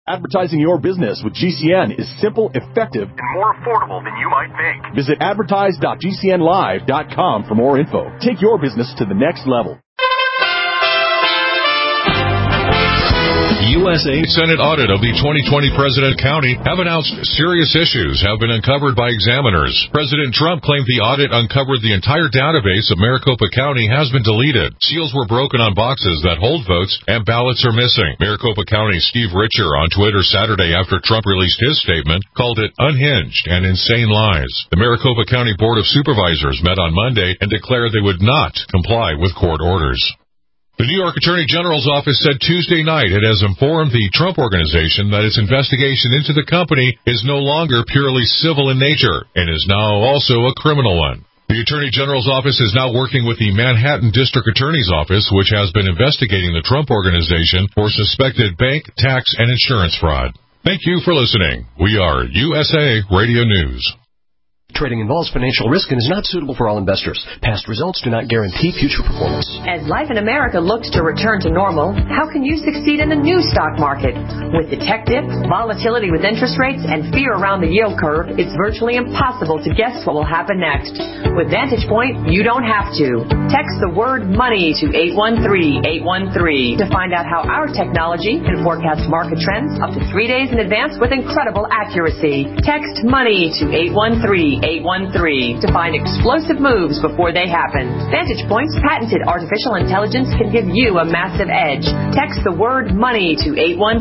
Advertising your business with GCN is simple, effective, and more affordable than you might think. Visit advertise.gcnlive.com for more info. Take your business to the next level. USA Senate audit of the 2020 President County have announced serious issues have been uncovered by examiners. President Trump claimed the audit uncovered the entire database of Maricopa County has been deleted. Seals were broken on boxes that hold votes, and ballots are missing. Maricopa County Steve Richer on Twitter Saturday after Trump released his statement called it unhinged and insane lies. The Maricopa County Board of Supervisors met on Monday and declared they would not comply with court orders. The New York Attorney General's office said Tuesday night it has informed the Trump Organization that its investigation into the company is no longer purely civil in nature and is now also a criminal one. The Attorney General's office is now working with the Manhattan District Attorney's Office, which has been investigating the Trump Organization for suspected bank, tax, and insurance fraud. Thank you for listening. We are USA Radio News. Trading involves financial risk and is not suitable for all investors. Past results do not guarantee future performance. As life in America looks to return to normal, how can you succeed in the new stock market? With the tech dip, volatility with interest rates, and fear around the yield curve, it's virtually impossible to guess what will happen next. With Vantage Point, you don't have to. Text the word money to 813-813 to find out how our technology can forecast market trends up to 3 days in advance with incredible accuracy. Text money to 813-813 to find explosive moves before they happen. Vantage Point's patented artificial intelligence can give you a massive edge. Text the word money to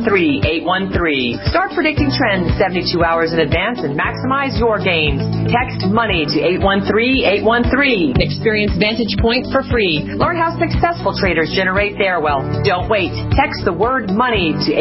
813-813. Start predicting trends 72 hours in advance and maximize your gains. Text money to 813-813. Experience Vantage Point for free. Learn how successful traders generate their wealth. Don't wait. Text the word money to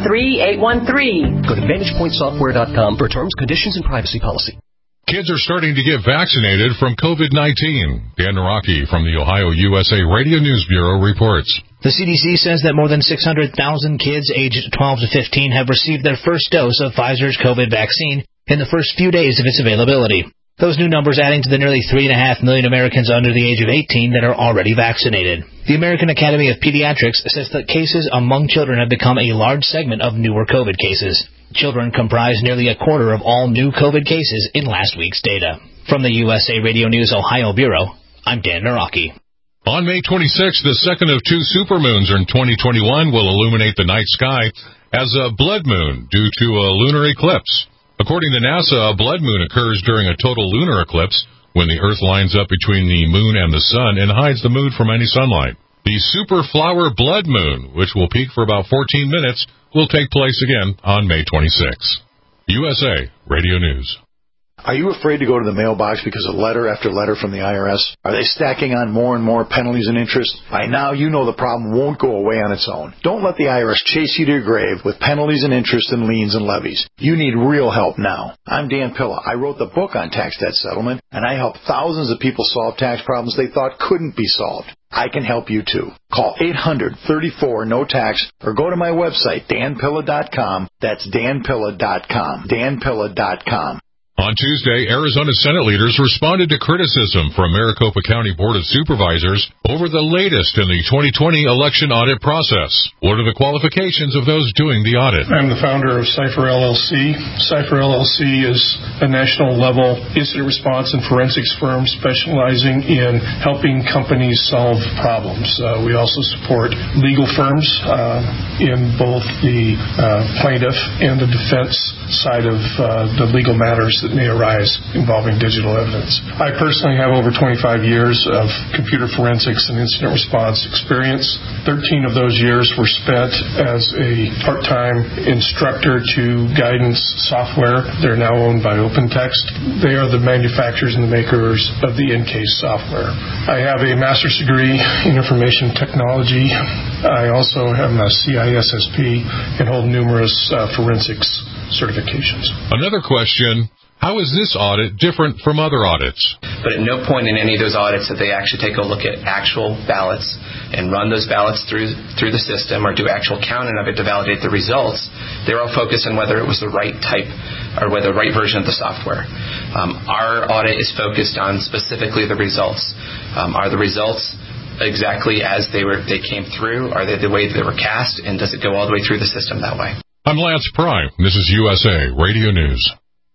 813-813. Go to VantagePointSoftware.com for terms, conditions, and privacy policy. Kids are starting to get vaccinated from COVID-19. Dan Naraki from the Ohio USA Radio News Bureau reports. The CDC says that more than 600,000 kids aged 12 to 15 have received their first dose of Pfizer's COVID vaccine in the first few days of its availability. Those new numbers adding to the nearly 3.5 million Americans under the age of 18 that are already vaccinated. The American Academy of Pediatrics says that cases among children have become a large segment of newer COVID cases. Children comprise nearly a quarter of all new COVID cases in last week's data. From the USA Radio News Ohio Bureau, I'm Dan Naraki. On May 26th, the second of two supermoons in 2021 will illuminate the night sky as a blood moon due to a lunar eclipse. According to NASA, a blood moon occurs during a total lunar eclipse when the Earth lines up between the moon and the sun and hides the moon from any sunlight. The super flower blood moon, which will peak for about 14 minutes, will take place again on May 26. USA Radio News. Are you afraid to go to the mailbox because of letter after letter from the IRS? Are they stacking on more and more penalties and interest? By now, you know the problem won't go away on its own. Don't let the IRS chase you to your grave with penalties and interest and liens and levies. You need real help now. I'm Dan Pilla. I wrote the book on tax debt settlement, and I help thousands of people solve tax problems they thought couldn't be solved. I can help you too. Call 800-34-NO-TAX or go to my website, danpilla.com. That's danpilla.com. danpilla.com. On Tuesday, Arizona Senate leaders responded to criticism from Maricopa County Board of Supervisors over the latest in the 2020 election audit process. What are the qualifications of those doing the audit? I'm the founder of Cypher LLC. Cypher LLC is a national-level incident response and forensics firm specializing in helping companies solve problems. We also support legal firms in both the plaintiff and the defense side of the legal matters that may arise involving digital evidence. I personally have over 25 years of computer forensics and incident response experience. 13 of those years were spent as a part-time instructor to Guidance Software. They're now owned by OpenText. They are the manufacturers and the makers of the EnCase software. I have a master's degree in information technology. I also have a CISSP and hold numerous forensics certifications. Another question. How is this audit different from other audits? But at no point in any of those audits did they actually take a look at actual ballots and run those ballots through the system or do actual counting of it to validate the results. They're all focused on whether it was the right type or whether the right version of the software. Our audit is focused on specifically the results. Are the results exactly as they came through? Are they the way they were cast? And does it go all the way through the system that way? I'm Lance Pry. This is USA Radio News.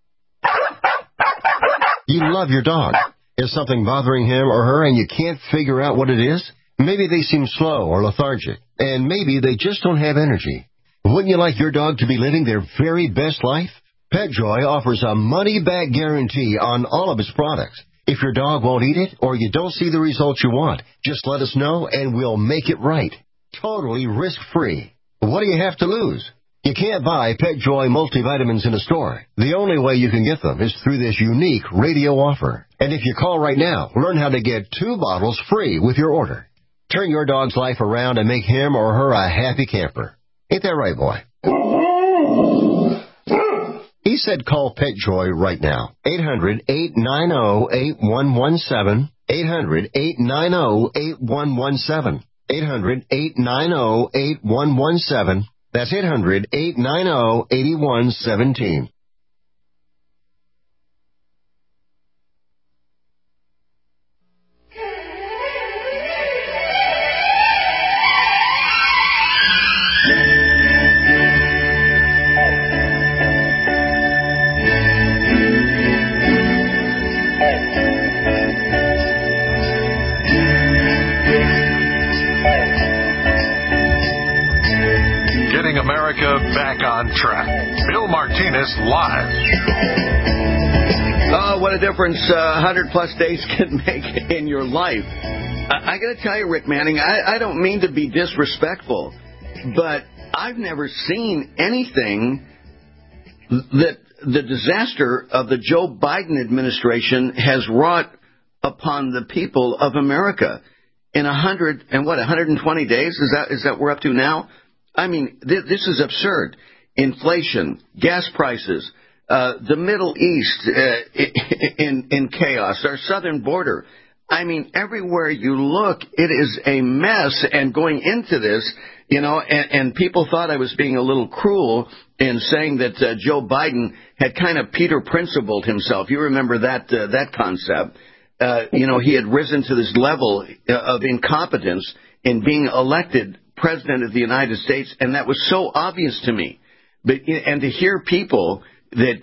You love your dog. Is something bothering him or her and you can't figure out what it is? Maybe they seem slow or lethargic, and maybe they just don't have energy. Wouldn't you like your dog to be living their very best life? PetJoy offers a money-back guarantee on all of its products. If your dog won't eat it or you don't see the results you want, just let us know and we'll make it right. Totally risk-free. What do you have to lose? You can't buy PetJoy multivitamins in a store. The only way you can get them is through this unique radio offer. And if you call right now, learn how to get 2 bottles free with your order. Turn your dog's life around and make him or her a happy camper. Ain't that right, boy? He said call PetJoy right now. 800-890-8117. 800-890-8117. 800-890-8117. That's 800-890-8117. America back on track. Bill Martinez live. Oh, what a difference 100-plus days can make in your life. I got to tell you, Rick Manning, I don't mean to be disrespectful, but I've never seen anything that the disaster of the Joe Biden administration has wrought upon the people of America. In 120 days? Is that we're up to now? I mean, this is absurd. Inflation, gas prices, the Middle East in chaos, our southern border. I mean, everywhere you look, it is a mess. And going into this, and people thought I was being a little cruel in saying that Joe Biden had kind of Peter Principled himself. You remember that concept. He had risen to this level of incompetence in being elected President of the United States, and that was so obvious to me. And to hear people that,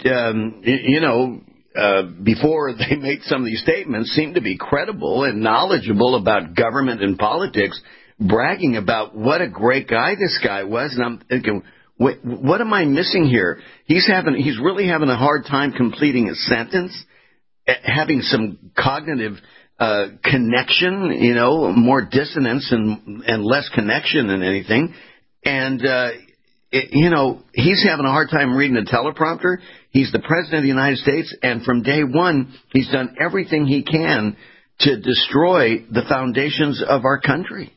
before they make some of these statements, seem to be credible and knowledgeable about government and politics, bragging about what a great guy this guy was, and I'm thinking, what am I missing here? He's really having a hard time completing a sentence, having some cognitive connection, more dissonance and less connection than anything. And, he's having a hard time reading a teleprompter. He's the President of the United States, and from day one, he's done everything he can to destroy the foundations of our country.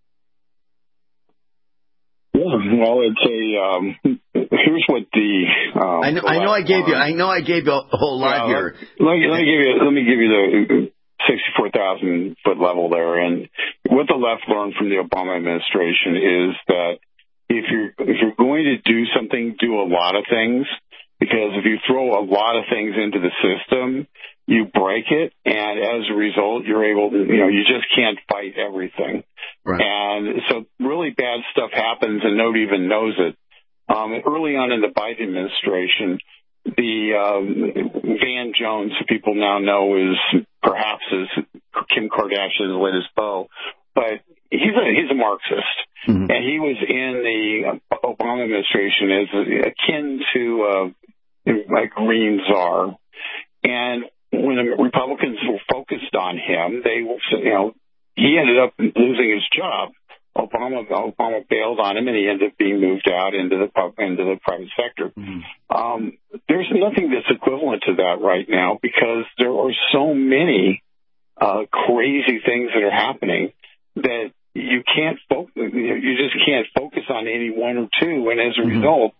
Yeah, well, it's here's what the I know I gave you a whole lot here. Let me give you the 64,000 foot level there. And what the left learned from the Obama administration is that if you're going to do something, do a lot of things, because if you throw a lot of things into the system, you break it, and as a result, you're able to, you just can't fight everything. Right. And so really bad stuff happens and nobody even knows it. Early on in the Biden administration, the Van Jones, who people now know is perhaps Kim Kardashian's latest beau, but he's a Marxist, and he was in the Obama administration as akin to a green czar. And when the Republicans were focused on him, he ended up losing his job. Obama bailed on him, and he ended up being moved out into the private sector. There's nothing that's equivalent to that right now, because there are so many crazy things that are happening that you just can't focus on any one or two, and as a result,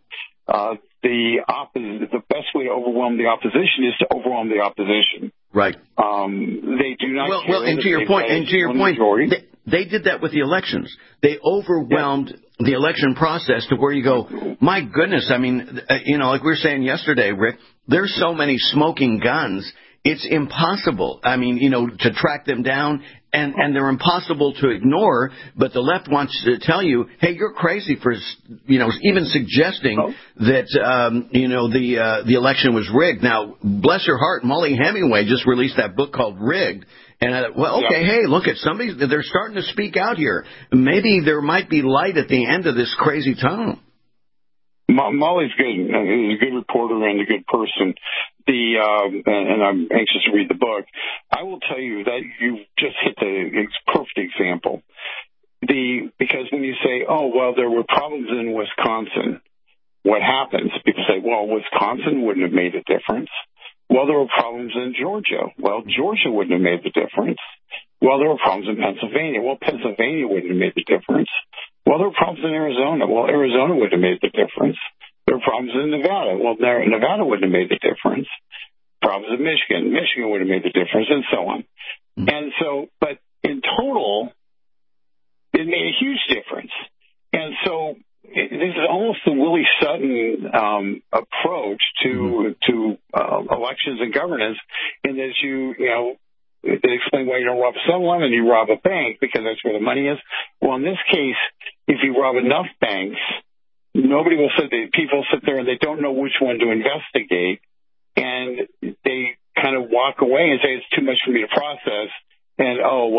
the best way to overwhelm the opposition is to overwhelm the opposition. Right. They do not. Well, and to your point, they did that with the elections. They overwhelmed the election process to where you go, my goodness. I mean, like we were saying yesterday, Rick, there's so many smoking guns it's impossible. I mean, to track them down, and they're impossible to ignore. But the left wants to tell you, hey, you're crazy for, even suggesting that, the election was rigged. Now, bless her heart, Molly Hemingway just released that book called Rigged. And hey, look at they're starting to speak out here. Maybe there might be light at the end of this crazy tunnel. Molly's good. He's a good reporter and a good person. And I'm anxious to read the book. I will tell you that you just hit the perfect example. Because when you say, there were problems in Wisconsin, what happens? People say, Wisconsin wouldn't have made a difference. Well, there were problems in Georgia. Well, Georgia wouldn't have made the difference. Well, there were problems in Pennsylvania. Well, Pennsylvania wouldn't have made the difference. Well, there were problems in Arizona. Well, Arizona would have made the difference. There were problems in Nevada. Well, Nevada wouldn't have made the difference. Problems in Michigan. Michigan would have made the difference, and so on. And so, but in total, it made a huge difference. And so this is almost the Willie Sutton approach to elections and governance, in that they explain why you don't rob someone and you rob a bank because that's where the money is. Well, in this case, if you rob enough banks, nobody will people sit there and they don't know which one to investigate, and they kind of walk away and say it's too much for me to process, and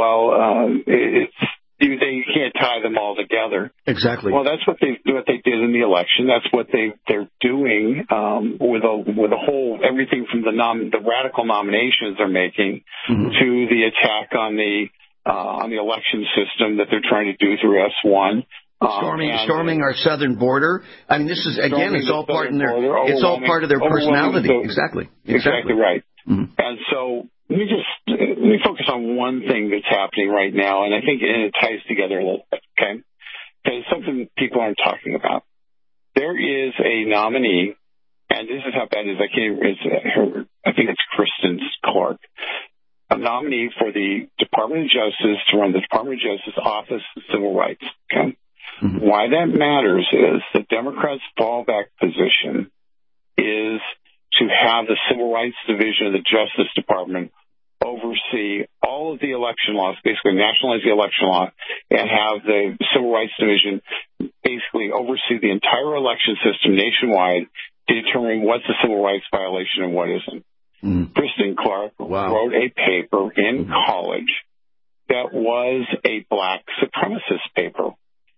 you can't tie them all together. Exactly. Well, that's what they did in the election. That's what they're doing with a whole everything from the radical nominations they're making to the attack on the election system that they're trying to do through S1. Storming our southern border. I mean, this is again, it's all part of their personality. Exactly right. Mm-hmm. And so let me focus on one thing that's happening right now, and I think it ties together a little bit. Okay, because something people aren't talking about. There is a nominee, and this is how bad it is. I think it's Kristen Clark, a nominee for the Department of Justice to run the Department of Justice Office of Civil Rights. Okay. Mm-hmm. Why that matters is the Democrats' fallback position is to have the Civil Rights Division of the Justice Department oversee all of the election laws, basically nationalize the election law, and have the Civil Rights Division basically oversee the entire election system nationwide to determine what's a civil rights violation and what isn't. Mm-hmm. Kristen Clark wrote a paper in college that was a black supremacist paper.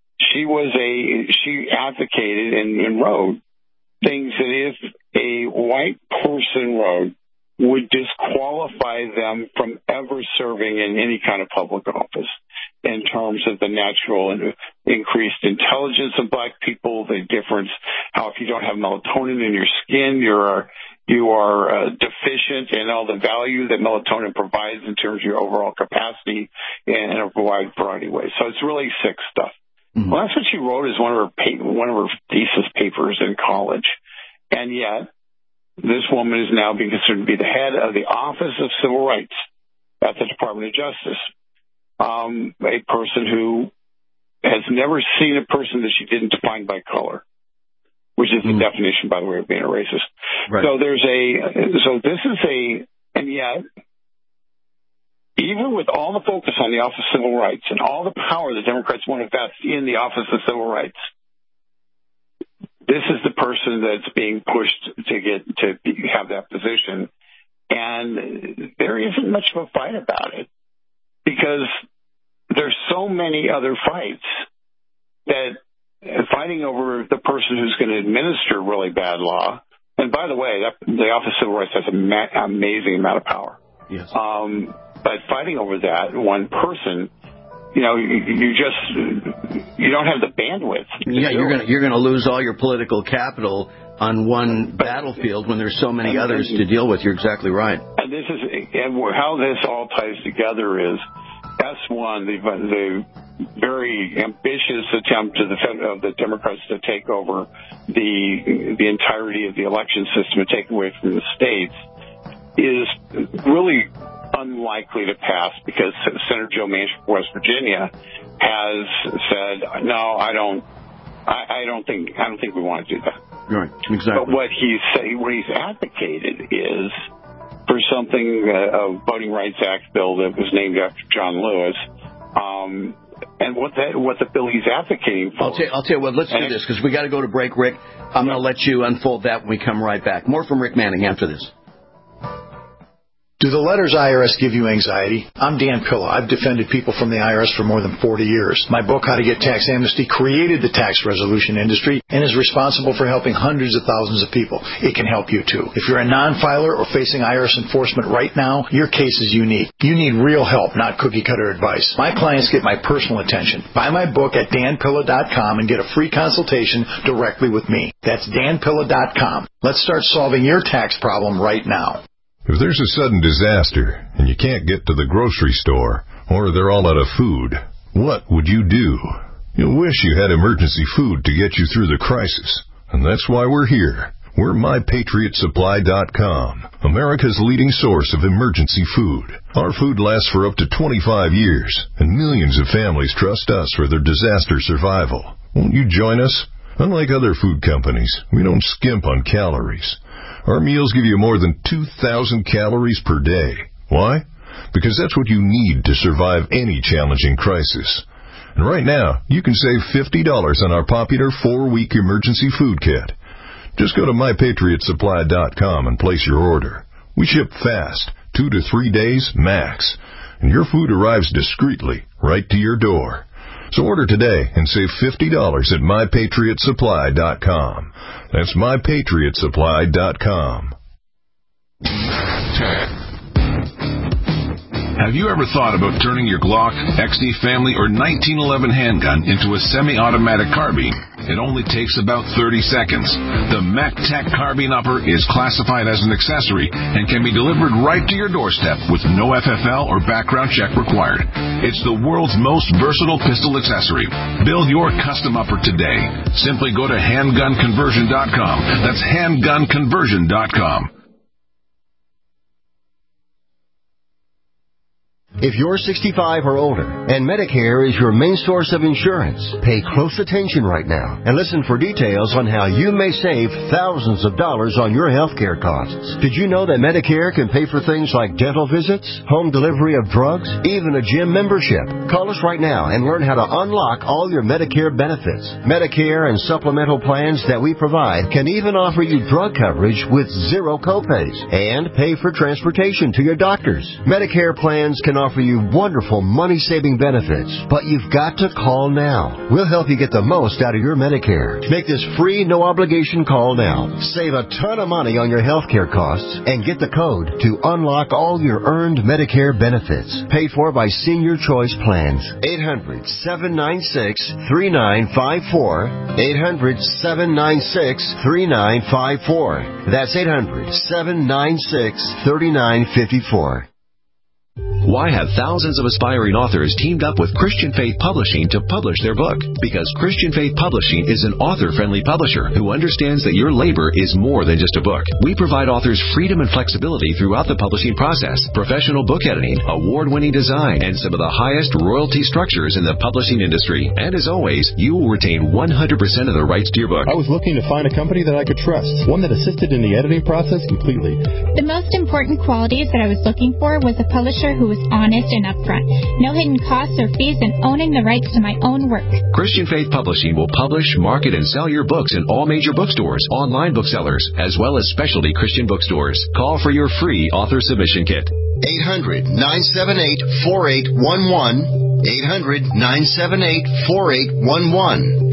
She advocated and wrote things that if a white person wrote would disqualify them from ever serving in any kind of public office, in terms of the natural and increased intelligence of black people, the difference, how if you don't have melatonin in your skin, you are deficient in all the value that melatonin provides in terms of your overall capacity in a wide variety of ways. So it's really sick stuff. Mm-hmm. Well, that's what she wrote as one of her thesis papers in college. And yet, this woman is now being considered to be the head of the Office of Civil Rights at the Department of Justice. A person who has never seen a person that she didn't define by color, which is the definition, by the way, of being a racist. Right. And yet, even with all the focus on the Office of Civil Rights and all the power the Democrats want to invest in the Office of Civil Rights, this is the person that's being pushed to have that position. And there isn't much of a fight about it, because there's so many other fights that fighting over the person who's going to administer really bad law. And by the way, the Office of Civil Rights has an amazing amount of power. Yes. But fighting over that one person, you don't have the bandwidth. Yeah, you're going to lose all your political capital on one battlefield when there's so many others to deal with. You're exactly right. And how this all ties together is S1, the very ambitious attempt of the Democrats to take over the entirety of the election system and take away from the states, is really unlikely to pass, because Senator Joe Manchin from West Virginia has said, no, I don't think we want to do that. Right, exactly. But what he's advocated is for for something, a Voting Rights Act bill that was named after John Lewis, and what the bill he's advocating for. I'll tell you what, let's do this, because we got to go to break, Rick. I'm going to let you unfold that when we come right back. More from Rick Manning after this. Do the letters IRS give you anxiety? I'm Dan Pilla. I've defended people from the IRS for more than 40 years. My book, How to Get Tax Amnesty, created the tax resolution industry and is responsible for helping hundreds of thousands of people. It can help you, too. If you're a non-filer or facing IRS enforcement right now, your case is unique. You need real help, not cookie-cutter advice. My clients get my personal attention. Buy my book at danpilla.com and get a free consultation directly with me. That's danpilla.com. Let's start solving your tax problem right now. If there's a sudden disaster and you can't get to the grocery store or they're all out of food, what would you do? You'll wish you had emergency food to get you through the crisis. And that's why we're here. We're MyPatriotSupply.com, America's leading source of emergency food. Our food lasts for up to 25 years, and millions of families trust us for their disaster survival. Won't you join us? Unlike other food companies, we don't skimp on calories. Our meals give you more than 2,000 calories per day. Why? Because that's what you need to survive any challenging crisis. And right now, you can save $50 on our popular 4-week emergency food kit. Just go to MyPatriotSupply.com and place your order. We ship fast, 2 to 3 days max, and your food arrives discreetly right to your door. So order today and save $50 at MyPatriotSupply.com. That's MyPatriotSupply.com. 10. Have you ever thought about turning your Glock, XD Family, or 1911 handgun into a semi-automatic carbine? It only takes about 30 seconds. The MacTac Carbine Upper is classified as an accessory and can be delivered right to your doorstep with no FFL or background check required. It's the world's most versatile pistol accessory. Build your custom upper today. Simply go to handgunconversion.com. That's handgunconversion.com. If you're 65 or older and Medicare is your main source of insurance, pay close attention right now and listen for details on how you may save thousands of dollars on your health care costs. Did you know that Medicare can pay for things like dental visits, home delivery of drugs, even a gym membership? Call us right now and learn how to unlock all your Medicare benefits. Medicare and supplemental plans that we provide can even offer you drug coverage with zero copays and pay for transportation to your doctors. Medicare plans can offer you wonderful money-saving benefits, but you've got to call now. We'll help you get the most out of your Medicare. Make this free, no-obligation call now. Save a ton of money on your health care costs and get the code to unlock all your earned Medicare benefits. Paid for by Senior Choice Plans. 800-796-3954. 800-796-3954. That's 800-796-3954. Why have thousands of aspiring authors teamed up with Christian Faith Publishing to publish their book? Because Christian Faith Publishing is an author-friendly publisher who understands that your labor is more than just a book. We provide authors freedom and flexibility throughout the publishing process, professional book editing, award-winning design, and some of the highest royalty structures in the publishing industry. And as always, you will retain 100% of the rights to your book. I was looking to find a company that I could trust, one that assisted in the editing process completely. The most important qualities that I was looking for was a publisher who was honest and upfront, no hidden costs or fees, and owning the rights to my own work. Christian Faith Publishing will publish, market, and sell your books in all major bookstores, online booksellers, as well as specialty Christian bookstores. Call for your free author submission kit. 800-978-4811. 800-978-4811.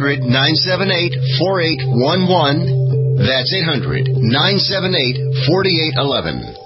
800-978-4811. That's 800-978-4811.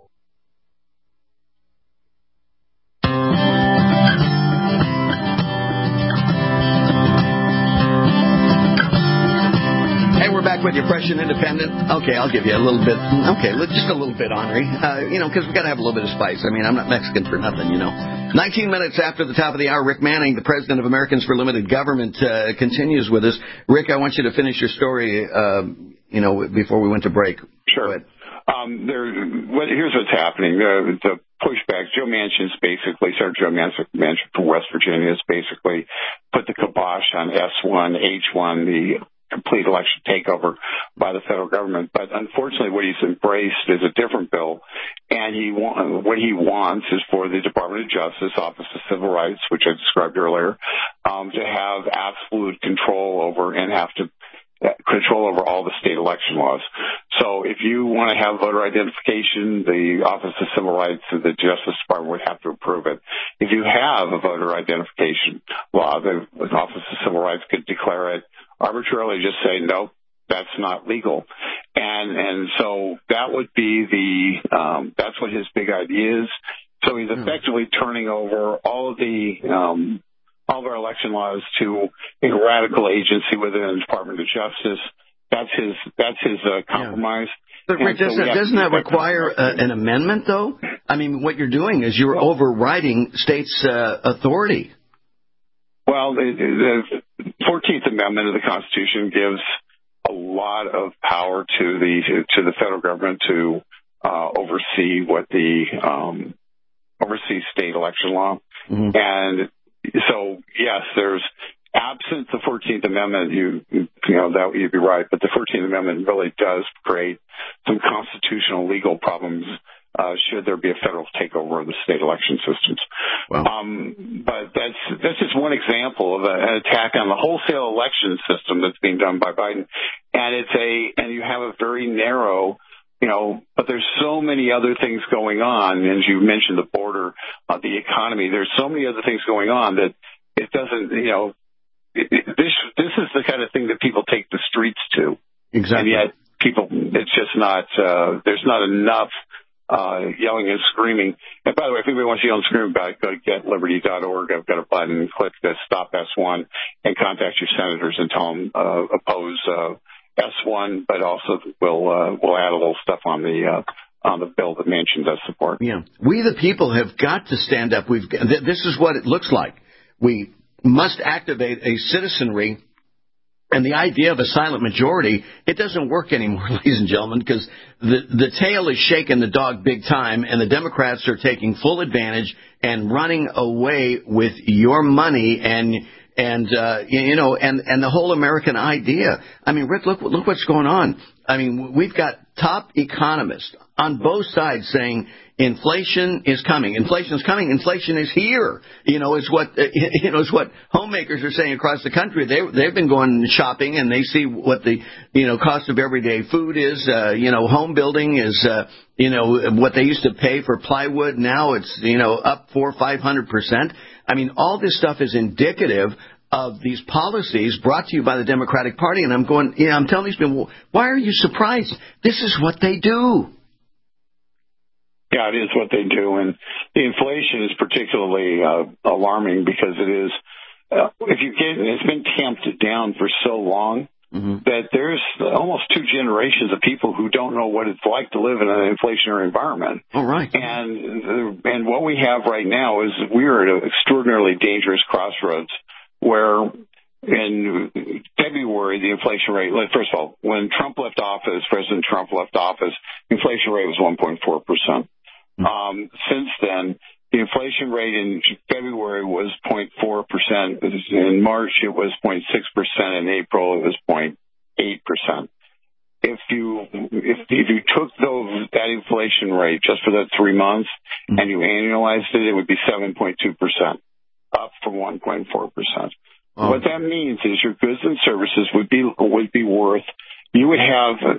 With your fresh and independent. Okay, I'll give you a little bit. Okay, just a little bit, Henri. Because we got to have a little bit of spice. I mean, I'm not Mexican for nothing, 19 minutes after the top of the hour, Rick Manning, the president of Americans for Limited Government, continues with us. Rick, I want you to finish your story, before we went to break. Sure. Here's what's happening. The pushback, Joe Manchin's basically, Senator Joe Manchin from West Virginia has basically put the kibosh on S1, H1, the complete election takeover by the federal government. But unfortunately, what he's embraced is a different bill, and what he wants is for the Department of Justice, Office of Civil Rights, which I described earlier, to have absolute control over and have to control over all the state election laws. So if you want to have voter identification, the Office of Civil Rights and the Justice Department would have to approve it. If you have a voter identification law, the Office of Civil Rights could declare it arbitrarily, just say, nope, that's not legal. And so that would be that's what his big idea is. So he's effectively turning over all of our election laws to a radical agency within the Department of Justice. That's his compromise. But Rick, doesn't that require an amendment, though? I mean, what you're doing is you're overriding states' authority. Well, the 14th Amendment of the Constitution gives a lot of power to the federal government to oversee state election law, and so yes, there's absent the 14th Amendment, that you'd be right, but the 14th Amendment really does create some constitutional legal problems should there be a federal takeover of the state election systems. Wow. But that's just one example of an attack on the wholesale election system that's being done by Biden, and you have a very narrow. But there's so many other things going on, as you mentioned, the border, the economy. There's so many other things going on that it doesn't. This is the kind of thing that people take the streets to. Exactly. And yet, it's just not. There's not enough yelling and screaming. And by the way, if anybody wants to yell and scream about it, go to getliberty.org. I've got a button. Click the Stop S1 and contact your senators and tell them oppose S1, but also we'll add a little stuff on the bill that Manchin does support. Yeah, we the people have got to stand up. This is what it looks like. We must activate a citizenry, and the idea of a silent majority, it doesn't work anymore, ladies and gentlemen, because the tail is shaking the dog big time, and the Democrats are taking full advantage and running away with your money and the whole American idea. I mean, Rick, look what's going on. I mean, we've got top economists on both sides saying inflation is coming. Inflation is coming. Inflation is here. Is what homemakers are saying across the country. They've been going shopping and they see what the cost of everyday food is. Home building is what they used to pay for plywood. Now it's up 400% or 500%. I mean, all this stuff is indicative of these policies brought to you by the Democratic Party. And I'm telling these people, why are you surprised? This is what they do. Yeah, it is what they do. And the inflation is particularly alarming because it is, it's been tamped down for so long that there's almost 2 generations of people who don't know what it's like to live in an inflationary environment. Oh, right. And what we have right now is we're at an extraordinarily dangerous crossroads where in February, the inflation rate, first of all, when President Trump left office, inflation rate was 1.4%. Since then, the inflation rate in February was 0.4%. In March, it was 0.6%. In April, it was 0.8%. If you took that inflation rate just for that 3 months and you annualized it, it would be 7.2%, up from 1.4%. What that means is your goods and services would be worth. You would have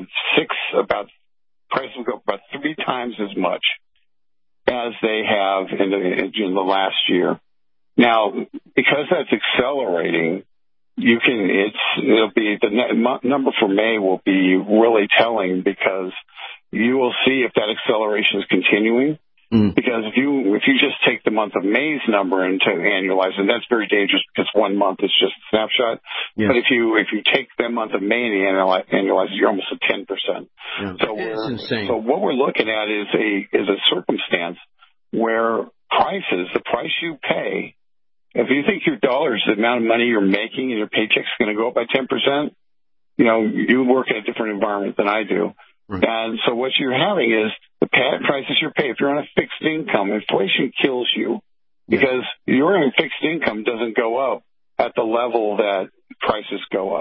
prices would go about 3 times as much as they have in the last year. Now, because that's accelerating, it'll be the number for May will be really telling because you will see if that acceleration is continuing. Because if you just take the month of May's number and to annualize it, that's very dangerous because 1 month is just a snapshot. Yes. But if you take the month of May and annualize it, you're almost at 10%. Yeah. That's insane. So what we're looking at is a circumstance where the price you pay, if you think your dollars, the amount of money you're making and your paycheck's going to go up by 10%, you work in a different environment than I do. Right. And so what you're having is the prices you pay. If you're on a fixed income, inflation kills you because your fixed income doesn't go up at the level that prices go up.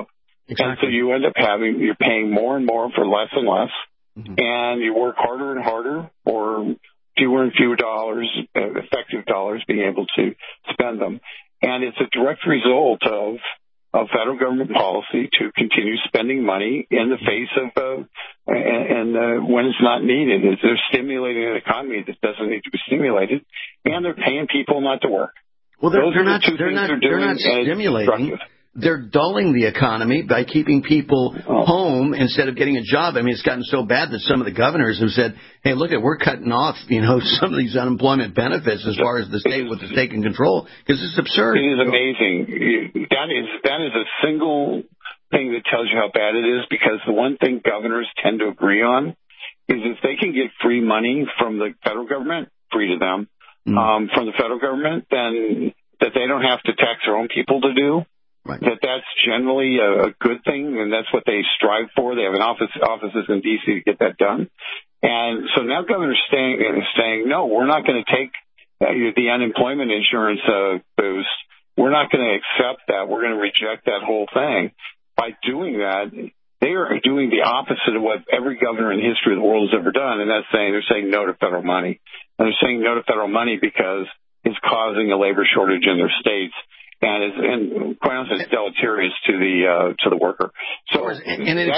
Exactly. And so you end up you're paying more and more for less and less, and you work harder and harder for fewer and fewer dollars, effective dollars, being able to spend them. And it's a direct result of federal government policy to continue spending money in the face of when it's not needed. They're stimulating an economy that doesn't need to be stimulated, and they're paying people not to work. Well, they're not stimulating. They're dulling the economy by keeping people home instead of getting a job. I mean, it's gotten so bad that some of the governors have said, hey, look, we're cutting off, some of these unemployment benefits as far as the state with the state can control, because it's absurd. It is amazing. That is a single thing that tells you how bad it is, because the one thing governors tend to agree on is if they can get free money from the federal government, free to them, from the federal government, then that they don't have to tax their own people to do. Right. That's generally a good thing, and that's what they strive for. They have offices in D.C. to get that done. And so now governors saying, no, we're not going to take the unemployment insurance boost. We're not going to accept that. We're going to reject that whole thing. By doing that, they are doing the opposite of what every governor in the history of the world has ever done, and they're saying no to federal money. And they're saying no to federal money because it's causing a labor shortage in their states. And quite honestly, it's deleterious to the worker. So, and it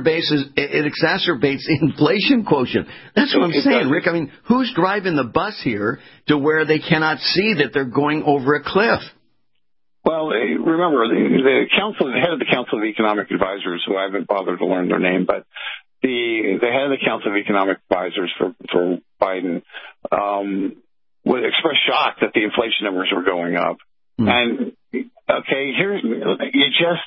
exacerbates inflation quotient. That's what I'm saying, Rick. I mean, who's driving the bus here to where they cannot see that they're going over a cliff? Well, remember the head of the Council of Economic Advisors, who I haven't bothered to learn their name, but the head of the Council of Economic Advisors for Biden would express shock that the inflation numbers were going up. And, okay, you just,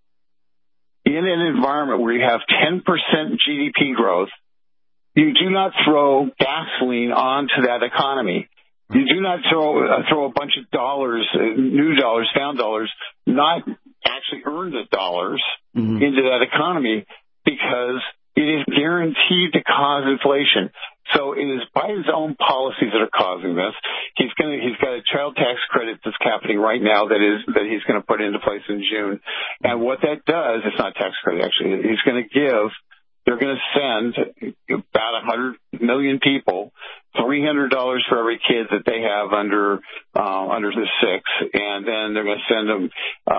in an environment where you have 10% GDP growth, you do not throw gasoline onto that economy. You do not throw a bunch of dollars, new dollars, found dollars, not actually earned dollars into that economy, because it is guaranteed to cause inflation. So it is Biden's own policies that are causing this. He's got a child tax credit that's happening right now that he's going to put into place in June. And what that does, it's not a tax credit actually. They're going to send about 100 million people $300 for every kid that they have under the 6, and then they're going to send them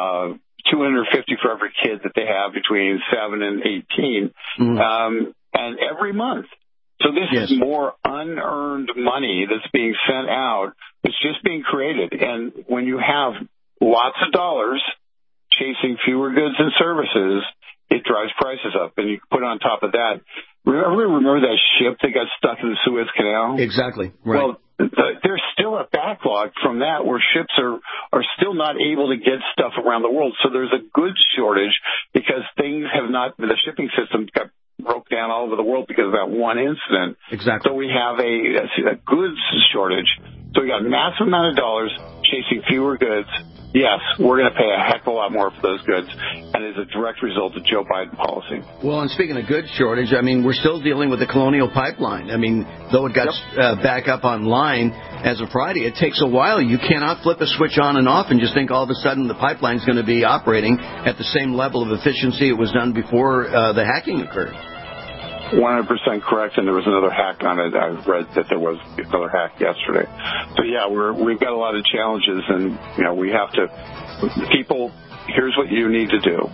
$250 for every kid that they have between 7 and 18, and every month. So this is more unearned money that's being sent out. It's just being created. And when you have lots of dollars chasing fewer goods and services, it drives prices up. And you put on top of that, remember that ship that got stuck in the Suez Canal? Exactly. Right. Well, there's still a backlog from that where ships are still not able to get stuff around the world. So there's a goods shortage because the shipping system broke down all over the world because of that one incident. Exactly. So we have a goods shortage. So we got a massive amount of dollars chasing fewer goods. Yes, we're going to pay a heck of a lot more for those goods, and it's a direct result of Joe Biden policy. Well, and speaking of goods shortage, I mean, we're still dealing with the Colonial Pipeline. I mean, though it got back up online as of Friday, it takes a while. You cannot flip a switch on and off and just think all of a sudden the pipeline's going to be operating at the same level of efficiency it was done before the hacking occurred. 100% correct, and there was another hack on it. I read that there was another hack yesterday. So yeah, we've got a lot of challenges, and we have to. People, here's what you need to do.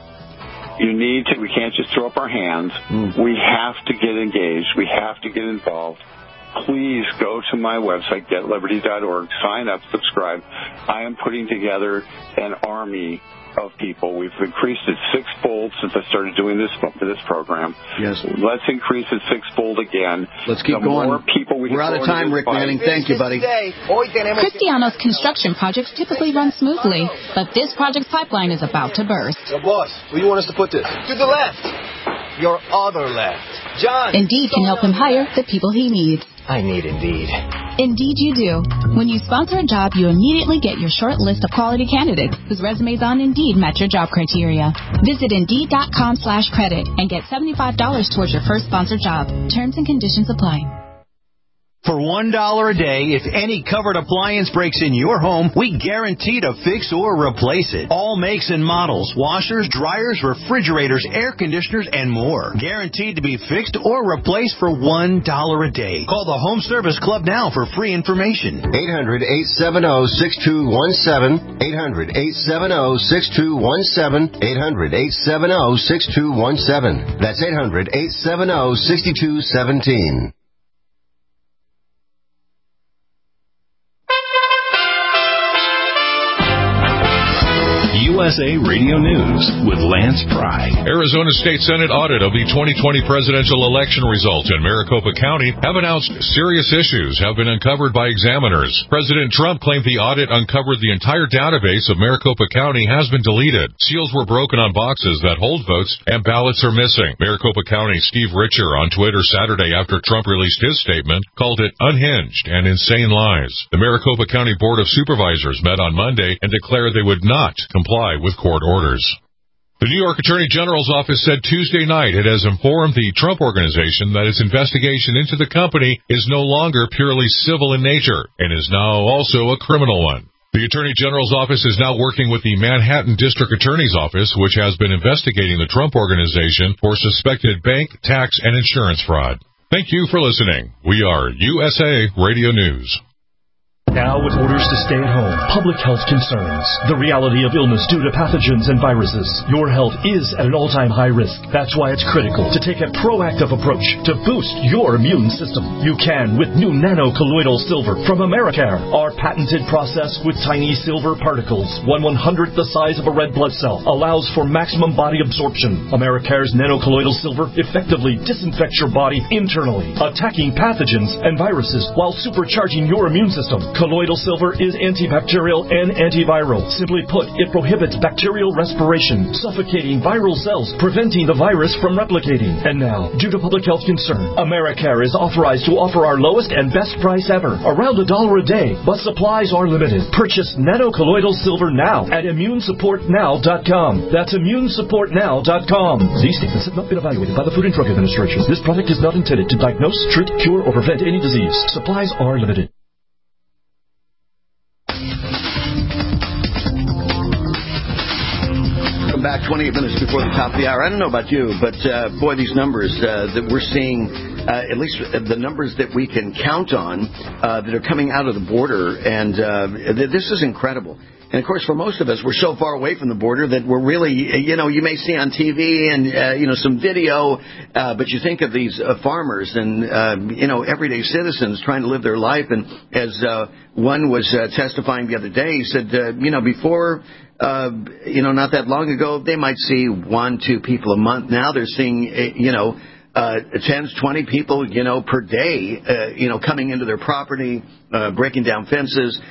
We can't just throw up our hands. We have to get engaged. We have to get involved. Please go to my website, getliberty.org, sign up, subscribe. I am putting together an army of people. We've increased it sixfold since I started doing this program. Yes. Let's increase it sixfold again. Let's keep going. More people We're out of time, Rick Manning. Thank you, buddy. Cristiano's construction projects typically run smoothly, but this project's pipeline is about to burst. So, boss, where do you want us to put this? To the left. Your other left. John. Indeed can help him hire the people he needs. I need Indeed. Indeed you do. When you sponsor a job, you immediately get your short list of quality candidates whose resumes on Indeed match your job criteria. Visit Indeed.com/credit and get $75 towards your first sponsored job. Terms and conditions apply. For $1 a day, if any covered appliance breaks in your home, we guarantee to fix or replace it. All makes and models, washers, dryers, refrigerators, air conditioners, and more. Guaranteed to be fixed or replaced for $1 a day. Call the Home Service Club now for free information. 800-870-6217. 800-870-6217. 800-870-6217. That's 800-870-6217. USA Radio News with Lance Pry. Arizona State Senate audit of the 2020 presidential election results in Maricopa County have announced serious issues have been uncovered by examiners. President Trump claimed the audit uncovered the entire database of Maricopa County has been deleted. Seals were broken on boxes that hold votes, and ballots are missing. Maricopa County Steve Richer on Twitter Saturday after Trump released his statement called it unhinged and insane lies. The Maricopa County Board of Supervisors met on Monday and declared they would not comply with court orders. The New York Attorney General's office said Tuesday night it has informed the Trump Organization that its investigation into the company is no longer purely civil in nature and is now also a criminal one. The Attorney General's office is now working with the Manhattan District Attorney's Office, which has been investigating the Trump Organization for suspected bank, tax, and insurance fraud. Thank you for listening. We are USA Radio News. Now with orders to stay at home, public health concerns, the reality of illness due to pathogens and viruses. Your health is at an all-time high risk. That's why it's critical to take a proactive approach to boost your immune system. You can with new nano-colloidal silver from Americare. Our patented process with tiny silver particles, 1/100th the size of a red blood cell, allows for maximum body absorption. Americare's nano-colloidal silver effectively disinfects your body internally, attacking pathogens and viruses while supercharging your immune system. Colloidal silver is antibacterial and antiviral. Simply put, it prohibits bacterial respiration, suffocating viral cells, preventing the virus from replicating. And now, due to public health concern, Americare is authorized to offer our lowest and best price ever, around $1 a day, but supplies are limited. Purchase nano-colloidal silver now at immunesupportnow.com. That's immunesupportnow.com. These statements have not been evaluated by the Food and Drug Administration. This product is not intended to diagnose, treat, cure, or prevent any disease. Supplies are limited. Back 28 minutes before the top of the hour. I don't know about you, but boy, these numbers that we're seeing, at least the numbers that we can count on that are coming out of the border, and this is incredible. And, of course, for most of us, we're so far away from the border that we're really, you may see on TV and, some video, but you think of these farmers and, everyday citizens trying to live their life. And as one was testifying the other day, he said, before, not that long ago, they might see 1-2 people a month. Now they're seeing, 10, 20 people, per day, coming into their property, breaking down fences.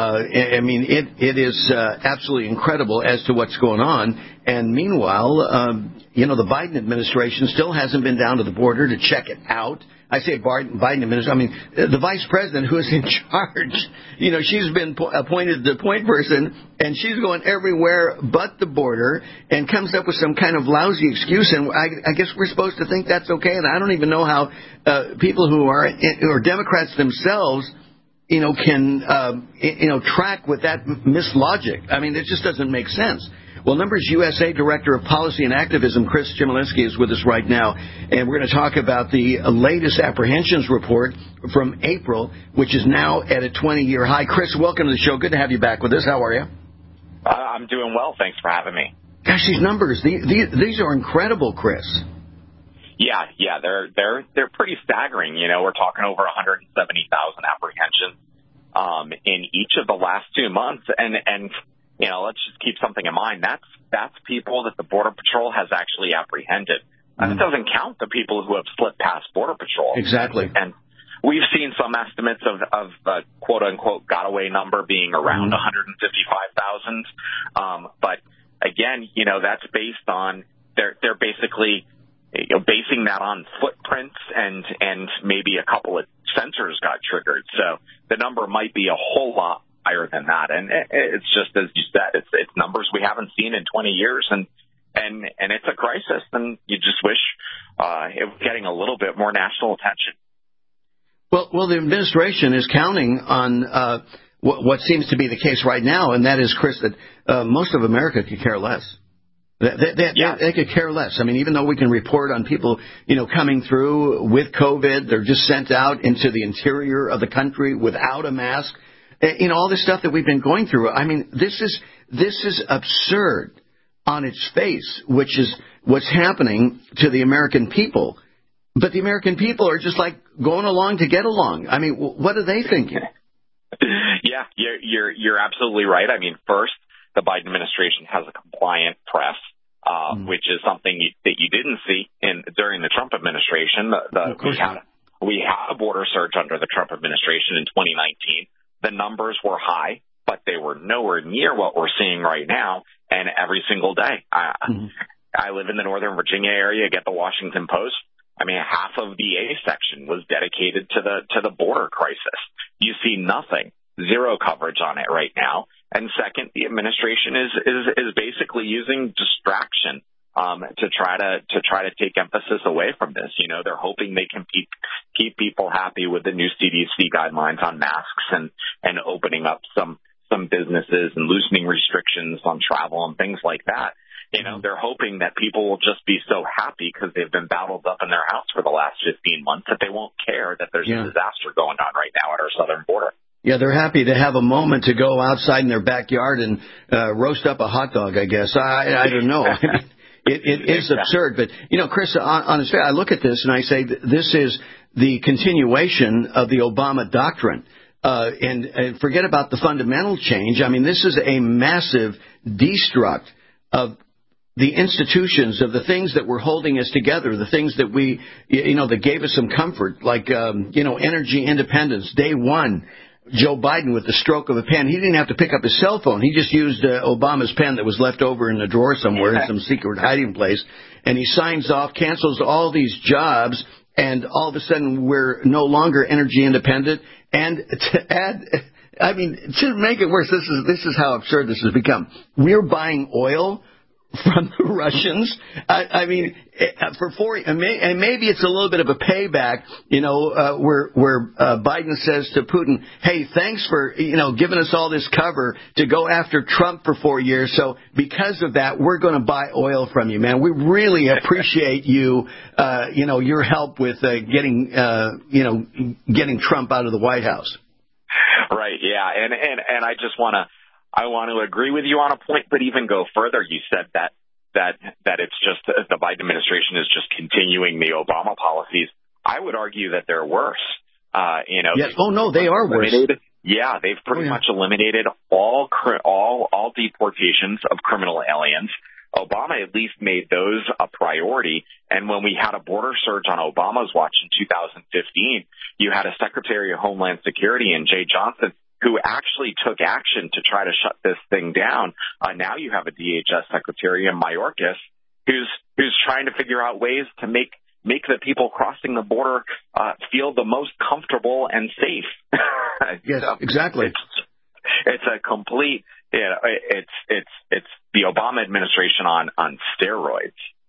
It is absolutely incredible as to what's going on. And meanwhile, the Biden administration still hasn't been down to the border to check it out. I say Biden administration. The vice president who is in charge, she's been appointed the point person, and she's going everywhere but the border and comes up with some kind of lousy excuse. And I guess we're supposed to think that's okay. And I don't even know how people who are Democrats themselves can track with that mislogic. It just doesn't make sense. Well, Numbers USA Director of Policy and Activism, Chris Chmielewski, is with us right now, and we're going to talk about the latest apprehensions report from April, which is now at a 20-year high. Chris, welcome to the show. Good to have you back with us. How are you? I'm doing well. Thanks for having me. Gosh, these numbers, these are incredible, Chris. Yeah, they're pretty staggering. We're talking over 170,000 apprehensions in each of the last 2 months, and let's just keep something in mind. That's people that the Border Patrol has actually apprehended. That doesn't count the people who have slipped past Border Patrol. Exactly. And we've seen some estimates of the quote unquote got away number being around 155,000. But again, that's based on they're basically basing that on footprints and maybe a couple of sensors got triggered. So the number might be a whole lot higher than that. And it's just, as you said, it's numbers we haven't seen in 20 years. And it's a crisis. And you just wish it was getting a little bit more national attention. Well, the administration is counting on what seems to be the case right now, and that is, Chris, that most of America could care less. They could care less. I mean, even though we can report on people, coming through with COVID, they're just sent out into the interior of the country without a mask. All this stuff that we've been going through. I mean, this is absurd on its face, which is what's happening to the American people. But the American people are just like going along to get along. I mean, what are they thinking? Yeah, you're absolutely right. I mean, first, the Biden administration has a compliant press, which is something that you didn't see during the Trump administration. We had a border surge under the Trump administration in 2019. The numbers were high, but they were nowhere near what we're seeing right now. And every single day, I live in the Northern Virginia area, get the Washington Post. I mean, half of the A section was dedicated to the border crisis. You see nothing, zero coverage on it right now. And second, the administration is basically using distraction to try to take emphasis away from this. They're hoping they can keep people happy with the new CDC guidelines on masks and opening up some businesses and loosening restrictions on travel and things like that. They're hoping that people will just be so happy because they've been bottled up in their house for the last 15 months that they won't care that there's a disaster going on right now at our southern border. Yeah, they're happy to have a moment to go outside in their backyard and roast up a hot dog, I guess. I don't know. It is absurd. But, Chris, honestly, I look at this and I say this is the continuation of the Obama doctrine. And forget about the fundamental change. I mean, this is a massive destruct of the institutions, of the things that were holding us together, the things that that gave us some comfort, like, energy independence. Day one, Joe Biden, with the stroke of a pen, he didn't have to pick up his cell phone. He just used Obama's pen that was left over in a drawer somewhere in some secret hiding place. And he signs off, cancels all these jobs, and all of a sudden we're no longer energy independent. And to add, to make it worse, this is how absurd this has become. We're buying oil from the Russians. For 4, and maybe it's a little bit of a payback, where Biden says to Putin, "Hey, thanks for giving us all this cover to go after Trump for 4 years. So because of that, we're going to buy oil from you, man. We really appreciate you, your help with getting Trump out of the White House." Right. Yeah. And I just want to agree with you on a point, but even go further. You said that it's just the Biden administration is just continuing the Obama policies. I would argue that they're worse. Yes. Oh no, they are worse. Yeah, they've pretty much eliminated all deportations of criminal aliens. Obama at least made those a priority. And when we had a border surge on Obama's watch in 2015, you had a Secretary of Homeland Security in Jay Johnson who actually took action to try to shut this thing down. Now you have a DHS Secretary in Mayorkas who's trying to figure out ways to make the people crossing the border feel the most comfortable and safe. Yes, exactly. It's a complete, it's the Obama administration on steroids.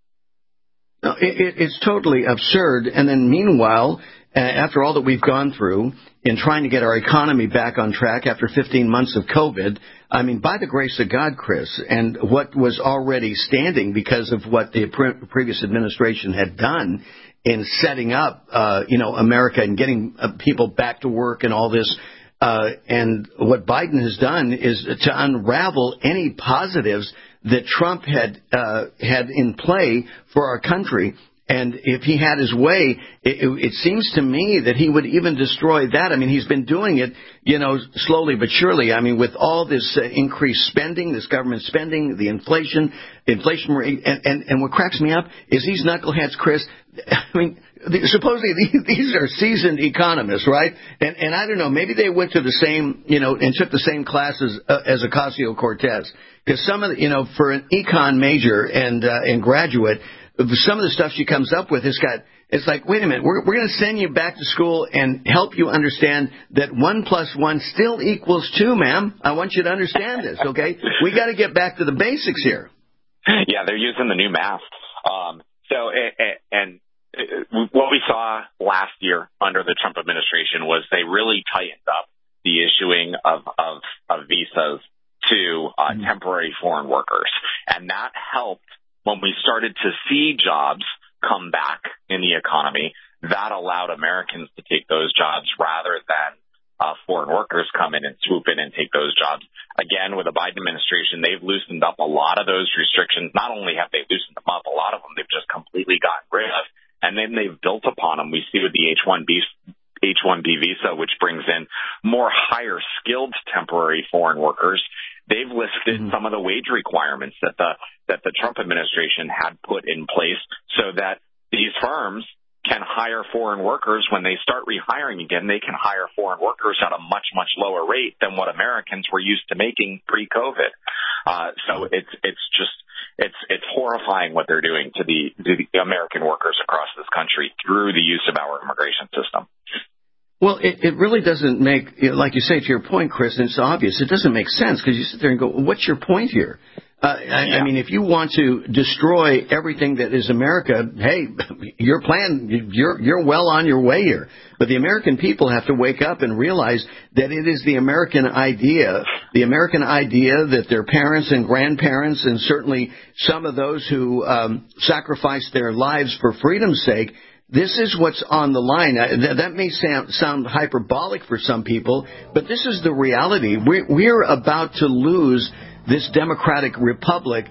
No, it's totally absurd. And then meanwhile, after all that we've gone through in trying to get our economy back on track after 15 months of COVID, by the grace of God, Chris, and what was already standing because of what the previous administration had done in setting up, America and getting people back to work and all this. And what Biden has done is to unravel any positives that Trump had in play for our country. And if he had his way, it seems to me that he would even destroy that. He's been doing it, slowly but surely. With all this increased spending, this government spending, the inflation rate, and what cracks me up is these knuckleheads, Chris. Supposedly these are seasoned economists, right? And I don't know, maybe they went to the same, and took the same classes as Ocasio-Cortez. Because some of the, for an econ major and graduate, some of the stuff she comes up with it's like, wait a minute, we're going to send you back to school and help you understand that 1 + 1 still equals 2, ma'am. I want you to understand this, okay? We got to get back to the basics here. Yeah, they're using the new math. And what we saw last year under the Trump administration was they really tightened up the issuing of visas to temporary foreign workers. And that helped when we started to see jobs come back in the economy. That allowed Americans to take those jobs rather than foreign workers come in and swoop in and take those jobs. Again, with the Biden administration, they've loosened up a lot of those restrictions. Not only have they loosened them up, a lot of them they've just completely gotten rid of. And then they've built upon them. We see with the H-1B visa, which brings in more higher skilled temporary foreign workers. They've listed some of the wage requirements that the Trump administration had put in place so that these firms can hire foreign workers. When they start rehiring again, they can hire foreign workers at a much, much lower rate than what Americans were used to making pre-COVID. So it's horrifying what they're doing to the American workers across this country through the use of our immigration system. Well, it really doesn't make, like you say, to your point, Chris, and it's obvious, it doesn't make sense because you sit there and go, what's your point here? I mean, if you want to destroy everything that is America, hey, your plan, you're well on your way here. But the American people have to wake up and realize that it is the American idea that their parents and grandparents and certainly some of those who sacrificed their lives for freedom's sake, this is what's on the line. That may sound hyperbolic for some people, but this is the reality. We're about to lose this democratic republic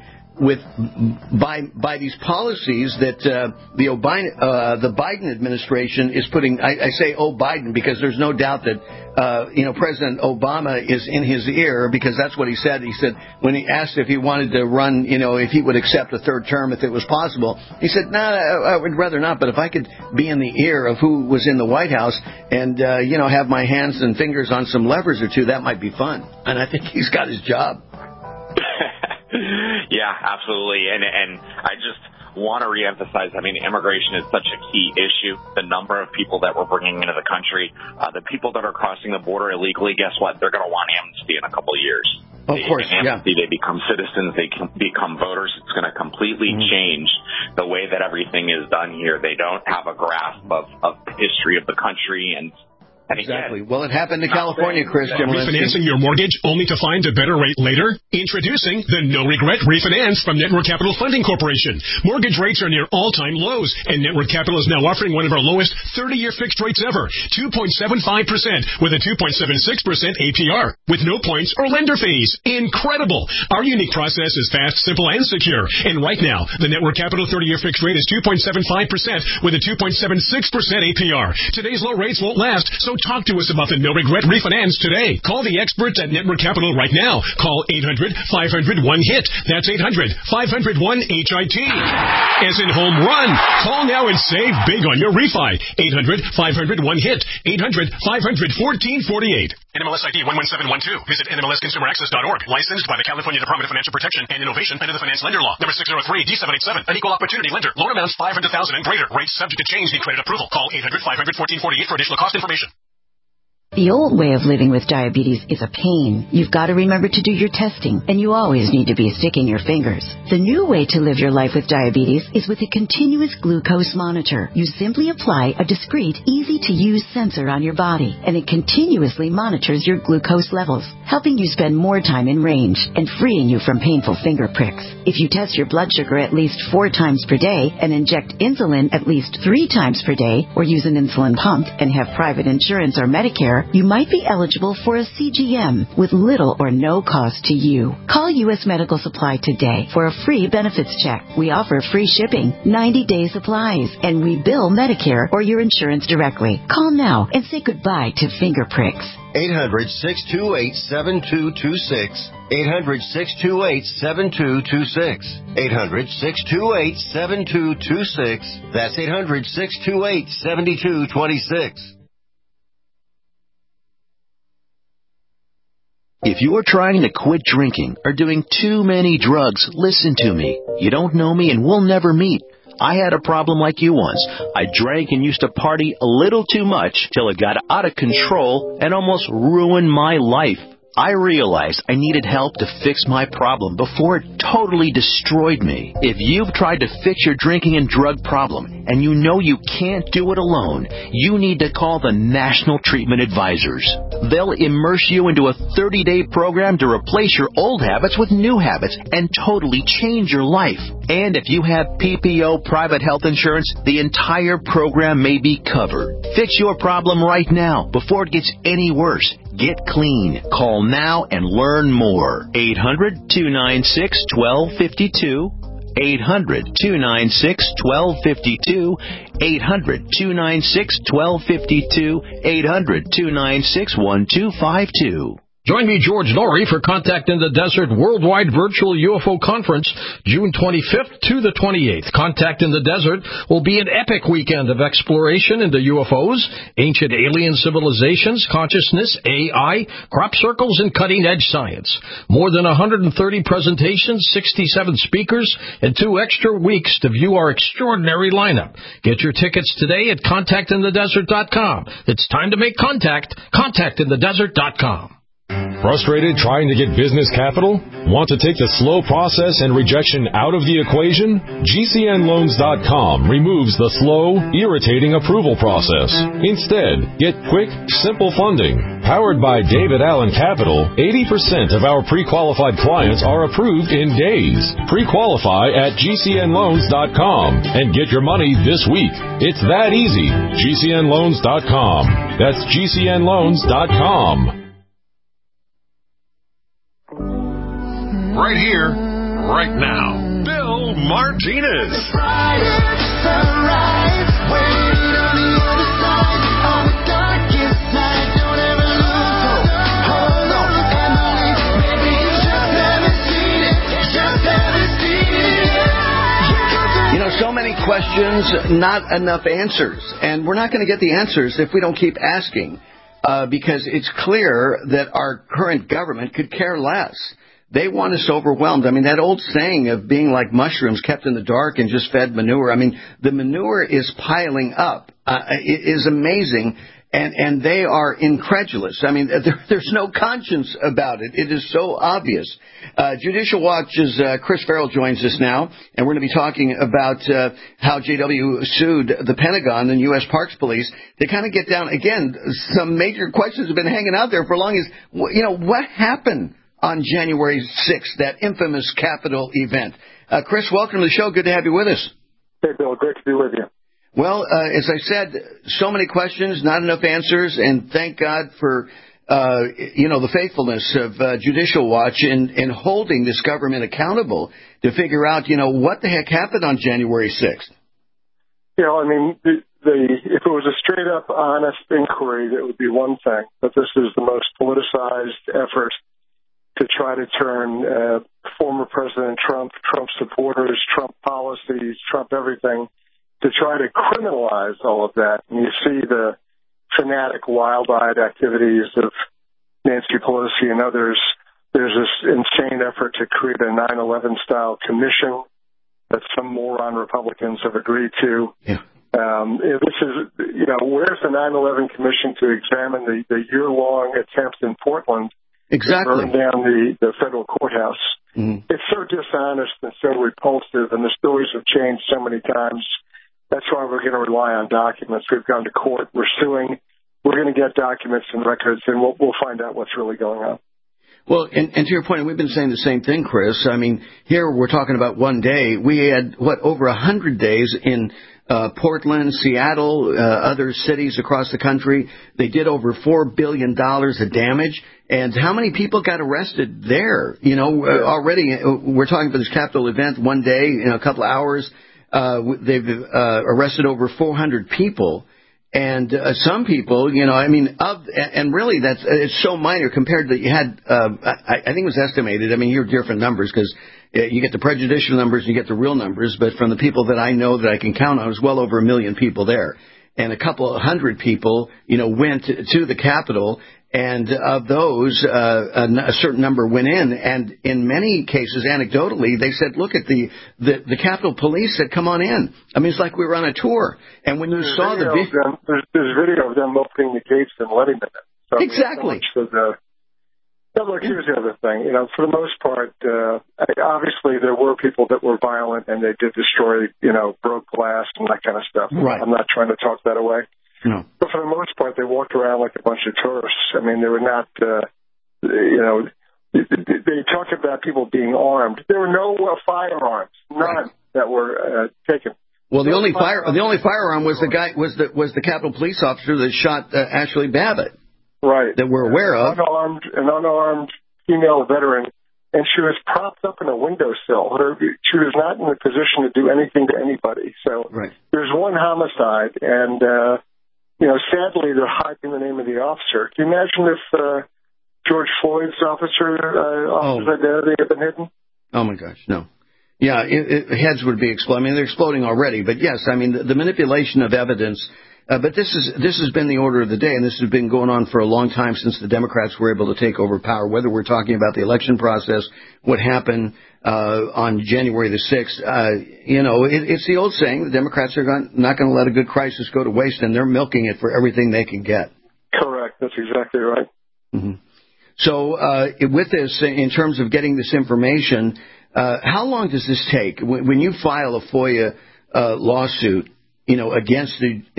by these policies that the Biden administration is putting. I say Biden because there's no doubt that President Obama is in his ear, because that's what he said. He said when he asked if he wanted to run, if he would accept a third term if it was possible, he said, no, I would rather not, but if I could be in the ear of who was in the White House and have my hands and fingers on some levers or two, that might be fun. And I think he's got his job. Yeah, absolutely. And I just want to reemphasize, immigration is such a key issue. The number of people that we're bringing into the country, the people that are crossing the border illegally, guess what? They're going to want amnesty in a couple of years. Of course, amnesty, they become citizens, they become voters. It's going to completely change the way that everything is done here. They don't have a grasp of the history of the country and exactly. Well, it happened to California, Chris. Refinancing your mortgage only to find a better rate later? Introducing the No Regret Refinance from Network Capital Funding Corporation. Mortgage rates are near all-time lows, and Network Capital is now offering one of our lowest 30-year fixed rates ever, 2.75% with a 2.76% APR, with no points or lender fees. Incredible! Our unique process is fast, simple, and secure. And right now, the Network Capital 30-year fixed rate is 2.75% with a 2.76% APR. Today's low rates won't last, so talk to us about the No Regret Refinance today. Call the experts at Network Capital right now. Call 800-500-1-HIT. That's 800-500-1-HIT. As in home run. Call now and save big on your refi. 800-500-1-HIT. 800-500-1448. NMLS ID 11712. Visit NMLSConsumerAccess.org. Licensed by the California Department of Financial Protection and Innovation under the Finance Lender Law. Number 603-D787. An equal opportunity lender. Loan amounts $500,000 and greater. Rates subject to change. Need credit approval. Call 800-500-1448 for additional cost information. The old way of living with diabetes is a pain. You've got to remember to do your testing, and you always need to be sticking your fingers. The new way to live your life with diabetes is with a continuous glucose monitor. You simply apply a discreet, easy-to-use sensor on your body, and it continuously monitors your glucose levels, helping you spend more time in range and freeing you from painful finger pricks. If you test your blood sugar at least 4 times per day and inject insulin at least 3 times per day, or use an insulin pump and have private insurance or Medicare, you might be eligible for a CGM with little or no cost to you. Call U.S. Medical Supply today for a free benefits check. We offer free shipping, 90-day supplies, and we bill Medicare or your insurance directly. Call now and say goodbye to finger pricks. 800-628-7226. 800-628-7226. 800-628-7226. That's 800-628-7226. If you are trying to quit drinking or doing too many drugs, listen to me. You don't know me and we'll never meet. I had a problem like you once. I drank and used to party a little too much till it got out of control and almost ruined my life. I realized I needed help to fix my problem before it totally destroyed me. If you've tried to fix your drinking and drug problem and you know you can't do it alone, you need to call the National Treatment Advisors. They'll immerse you into a 30-day program to replace your old habits with new habits and totally change your life. And if you have PPO private health insurance, the entire program may be covered. Fix your problem right now before it gets any worse. Get clean. Call now and learn more. 800-296-1252. 800-296-1252. 800-296-1252. 800-296-1252. Join me, George Norrie, for Contact in the Desert Worldwide Virtual UFO Conference, June 25th to the 28th. Contact in the Desert will be an epic weekend of exploration into UFOs, ancient alien civilizations, consciousness, AI, crop circles, and cutting-edge science. More than 130 presentations, 67 speakers, and 2 extra weeks to view our extraordinary lineup. Get your tickets today at contactinthedesert.com. It's time to make contact. Contactinthedesert.com. Frustrated trying to get business capital? Want to take the slow process and rejection out of the equation? GCNloans.com removes the slow, irritating approval process. Instead, get quick, simple funding. Powered by David Allen Capital, 80% of our pre-qualified clients are approved in days. Pre-qualify at GCNloans.com and get your money this week. It's that easy. GCNloans.com. That's GCNloans.com. Right here, right now, Bill Martinez. You know, so many questions, not enough answers. And we're not going to get the answers if we don't keep asking, because it's clear that our current government could care less. They want us overwhelmed. I mean, that old saying of being like mushrooms kept in the dark and just fed manure. I mean, the manure is piling up. It is amazing. And they are incredulous. I mean, there's no conscience about it. It is so obvious. Judicial Watch's Chris Farrell joins us now, and we're going to be talking about how JW sued the Pentagon and U.S. Parks Police. They kind of get down, again, some major questions have been hanging out there for long is, you know, what happened on January 6th, that infamous Capitol event? Chris, welcome to the show. Good to have you with us. Hey, Bill. Great to be with you. Well, as I said, so many questions, not enough answers, and thank God for, the faithfulness of Judicial Watch in holding this government accountable to figure out, what the heck happened on January 6th. You know, I mean, if it was a straight-up honest inquiry, that would be one thing, but this is the most politicized effort to try to turn former President Trump, Trump supporters, Trump policies, Trump everything, to try to criminalize all of that. And you see the fanatic, wild-eyed activities of Nancy Pelosi and others. There's this insane effort to create a 9/11-style commission that some moron Republicans have agreed to. Yeah. This is, where's the 9/11 commission to examine the year-long attempt in Portland exactly. to burn down the federal courthouse? Mm-hmm. It's so dishonest and so repulsive, and the stories have changed so many times. That's why we're going to rely on documents. We've gone to court. We're suing. We're going to get documents and records, and we'll find out what's really going on. Well, and to your point, we've been saying the same thing, Chris. I mean, here we're talking about one day. We had, over 100 days in Portland, Seattle, other cities across the country. They did over $4 billion of damage. And how many people got arrested there? Already we're talking about this Capitol event one day, in a couple of hours. They've arrested over 400 people. And some people, and really it's so minor compared to, you had, I think it was estimated, you're different numbers because you get the prejudicial numbers and you get the real numbers, but from the people that I know that I can count on, it was well over 1 million people there. And a couple of hundred people, went to the Capitol, and of those, a certain number went in. And in many cases, anecdotally, they said, look at the Capitol Police said, come on in. It's like we were on a tour. And when you saw the video, there's video of them opening the gates and letting them in. So exactly. So Yeah, look, here's the other thing. For the most part, obviously there were people that were violent and they did destroy, broke glass and that kind of stuff. Right. I'm not trying to talk that away. No. But for the most part, they walked around like a bunch of tourists. I mean, they were not, they talked about people being armed. There were no firearms, none that were taken. Well, the only firearm was the Capitol Police officer that shot Ashley Babbitt. Right. That we're aware of. An unarmed female veteran, and she was propped up in a windowsill. She was not in a position to do anything to anybody. So there's one homicide, and, sadly they're hiding the name of the officer. Can you imagine if George Floyd's officer's identity had been hidden? Oh, my gosh, no. Yeah, heads would be exploding. I mean, they're exploding already. But, yes, I mean, the manipulation of evidence. But this has been the order of the day, and this has been going on for a long time since the Democrats were able to take over power, whether we're talking about the election process, what happened on January the 6th. It's the old saying, the Democrats are not going to let a good crisis go to waste, and they're milking it for everything they can get. Correct. That's exactly right. Mm-hmm. So with this, in terms of getting this information, how long does this take? When you file a FOIA lawsuit, against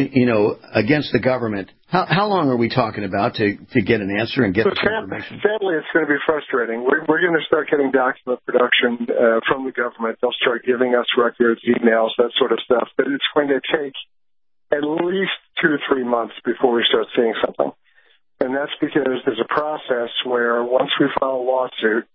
the government, how long are we talking about to get an answer and get this information? Sadly, it's going to be frustrating. We're going to start getting document production from the government. They'll start giving us records, emails, that sort of stuff. But it's going to take at least 2 to 3 months before we start seeing something. And that's because there's a process where once we file a lawsuit,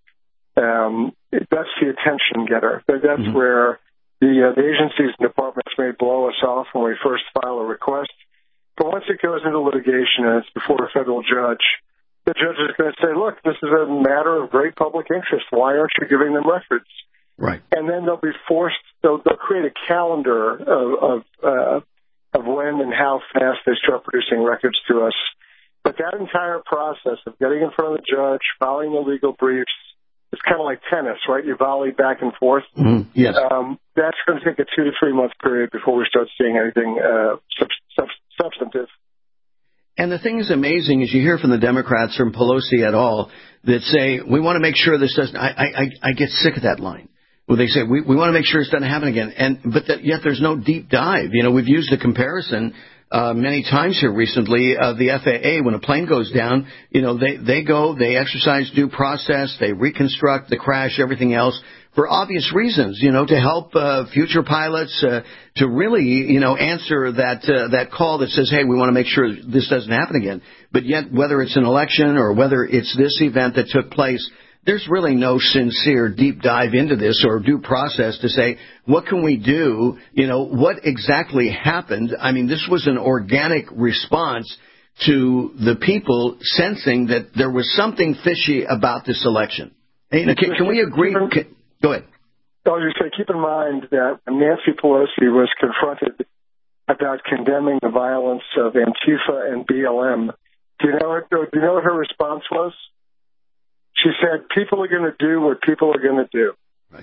that's the attention getter. That's where the agencies and departments may blow us off when we first file a request. But once it goes into litigation and it's before a federal judge, the judge is going to say, look, this is a matter of great public interest. Why aren't you giving them records? Right. And then they'll be forced, they'll create a calendar of when and how fast they start producing records to us. But that entire process of getting in front of the judge, filing the legal briefs, it's kind of like tennis, right? You volley back and forth. Mm-hmm. Yes. That's going to take a 2 to 3 month period before we start seeing anything substantive. And the thing is amazing is you hear from the Democrats, from Pelosi et al., that say, we want to make sure this doesn't, I get sick of that line. Well, they say, we want to make sure this doesn't happen again. But yet there's no deep dive. We've used the comparison many times here recently of the FAA. When a plane goes down, they exercise due process, they reconstruct the crash, everything else, for obvious reasons, to help future pilots to really, answer that call that says, hey, we want to make sure this doesn't happen again. But yet, whether it's an election or whether it's this event that took place, there's really no sincere deep dive into this or due process to say, what can we do? What exactly happened? I mean, this was an organic response to the people sensing that there was something fishy about this election. Can we agree? Go ahead. You say, keep in mind that Nancy Pelosi was confronted about condemning the violence of Antifa and BLM. Do you know what her response was? She said, people are going to do what people are going to do. Right.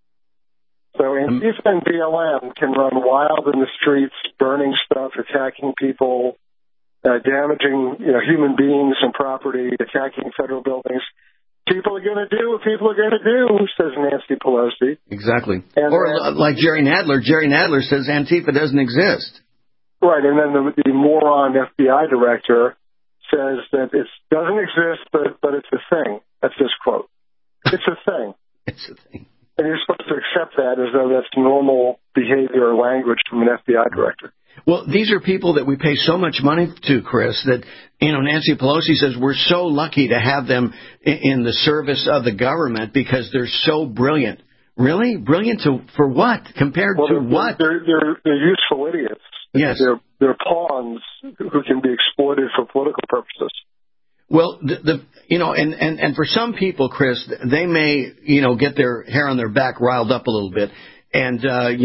So Antifa and BLM can run wild in the streets, burning stuff, attacking people, damaging human beings and property, attacking federal buildings. People are going to do what people are going to do, says Nancy Pelosi. Exactly. Or like Jerry Nadler. Jerry Nadler says Antifa doesn't exist. Right, and then the moron FBI director says that it doesn't exist, but it's a thing. That's his quote. It's a thing. It's a thing. And you're supposed to accept that as though that's normal behavior or language from an FBI director. Well, these are people that we pay so much money to, Chris, that, Nancy Pelosi says we're so lucky to have them in the service of the government because they're so brilliant. Really? Brilliant for what? Compared to what? They're useful idiots. Yes. They're pawns who can be exploited for political purposes. Well, and for some people, Chris, they may, get their hair on their back riled up a little bit. And,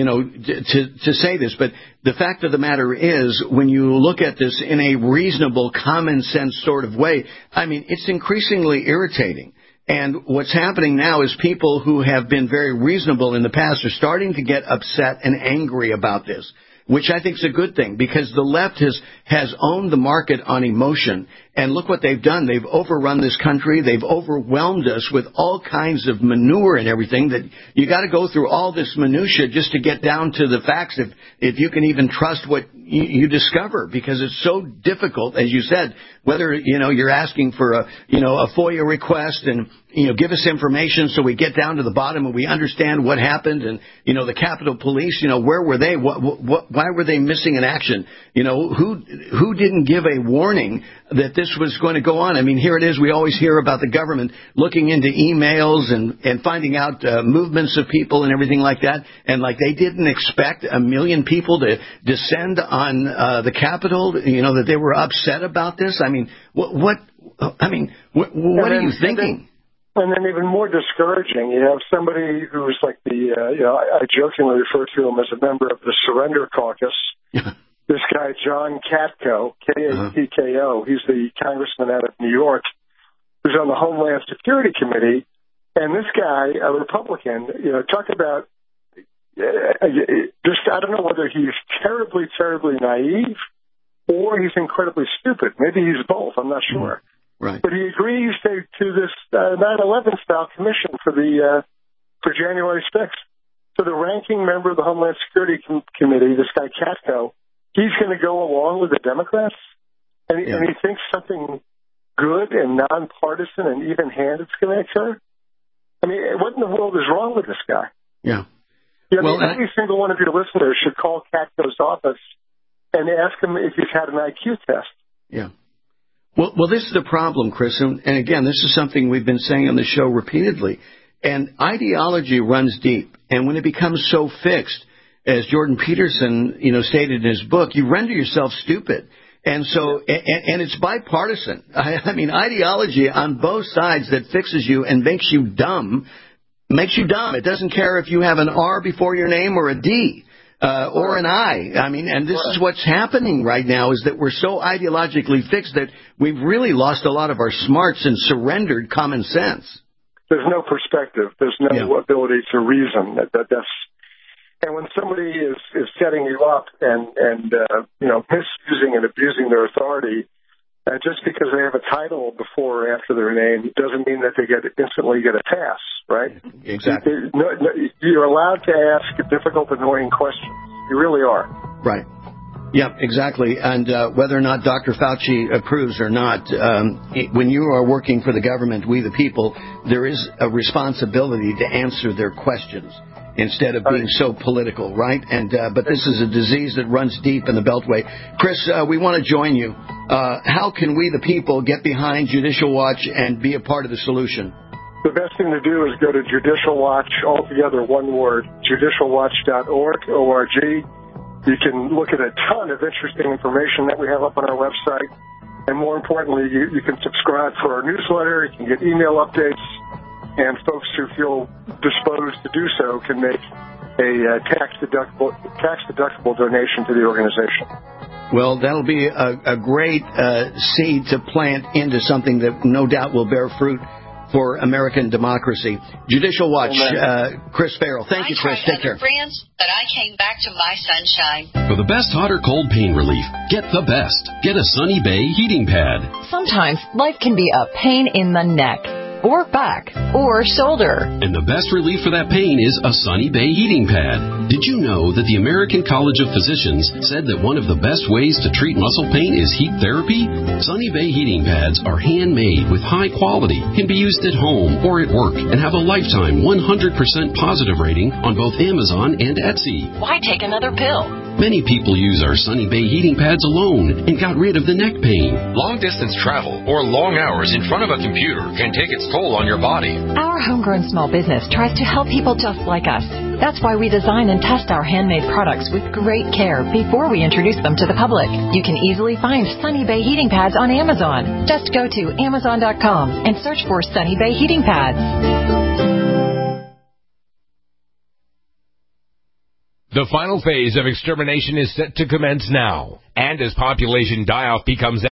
to say this, but the fact of the matter is, when you look at this in a reasonable, common sense sort of way, I mean, it's increasingly irritating. And what's happening now is people who have been very reasonable in the past are starting to get upset and angry about this. which I think is a good thing, because the left has owned the market on emotion. And look what they've done. They've overrun this country. They've overwhelmed us with all kinds of manure and everything that you got to go through all this minutia just to get down to the facts if you can even trust what you discover, because it's so difficult, as you said, whether, you're asking for a FOIA request and, give us information so we get down to the bottom and we understand what happened. And, the Capitol Police, where were they? Why were they missing in action? Who didn't give a warning that this was going to go on? I mean, here it is. We always hear about the government looking into emails and finding out movements of people and everything like that. And like they didn't expect 1 million people to descend on the Capitol, that they were upset about this. I mean, what are you thinking? And then even more discouraging, you have somebody who's like I jokingly refer to him as a member of the Surrender Caucus. This guy, John Katko, Katko, he's the congressman out of New York, who's on the Homeland Security Committee. And this guy, a Republican, talk about I don't know whether he's terribly, terribly naive or he's incredibly stupid. Maybe he's both. I'm not sure. Right. But he agrees to this 9/11 style commission for January 6th. So the ranking member of the Homeland Security Committee, this guy Katko, he's going to go along with the Democrats, and he thinks something good and nonpartisan and even-handed is going to occur. I mean, what in the world is wrong with this guy? Yeah. Every single one of your listeners should call Katko's office and ask him if he's had an IQ test. Yeah. Well, this is the problem, Chris, and again, this is something we've been saying on the show repeatedly. And ideology runs deep, and when it becomes so fixed, as Jordan Peterson, stated in his book, you render yourself stupid. And so, and it's bipartisan. I mean, ideology on both sides that fixes you and makes you dumb. It doesn't care if you have an R before your name or a D. Or an I. I mean, and this is what's happening right now, is that we're so ideologically fixed that we've really lost a lot of our smarts and surrendered common sense. There's no perspective. There's no ability to reason. And when somebody is setting you up and misusing and abusing their authority, just because they have a title before or after their name doesn't mean that they instantly get a pass, right? Exactly. You're allowed to ask difficult, annoying questions. You really are. Right. Yeah, exactly. And whether or not Dr. Fauci approves or not, when you are working for the government, we the people, there is a responsibility to answer their questions instead of being so political, right? And but this is a disease that runs deep in the Beltway. Chris, we want to join you. How can we, the people, get behind Judicial Watch and be a part of the solution? The best thing to do is go to Judicial Watch, altogether one word, judicialwatch.org, O-R-G. You can look at a ton of interesting information that we have up on our website. And more importantly, you can subscribe for our newsletter. You can get email updates. And folks who feel disposed to do so can make a tax-deductible donation to the organization. Well, that'll be a great seed to plant into something that no doubt will bear fruit for American democracy. Judicial Watch, Chris Farrell. Thank you, Chris. Take care. Brands, but I came back to my sunshine. For the best hot or cold pain relief, get the best. Get a Sunny Bay heating pad. Sometimes life can be a pain in the neck, or back, or shoulder. And the best relief for that pain is a Sunny Bay heating pad. Did you know that the American College of Physicians said that one of the best ways to treat muscle pain is heat therapy? Sunny Bay heating pads are handmade with high quality, can be used at home or at work, and have a lifetime 100% positive rating on both Amazon and Etsy. Why take another pill? Many people use our Sunny Bay heating pads alone and got rid of the neck pain. Long-distance travel or long hours in front of a computer can take its toll on your body. Our homegrown small business tries to help people just like us. That's why we design and test our handmade products with great care before we introduce them to the public. You can easily find Sunny Bay heating pads on Amazon. Just go to Amazon.com and search for Sunny Bay heating pads. The final phase of extermination is set to commence now, and as population die-off becomes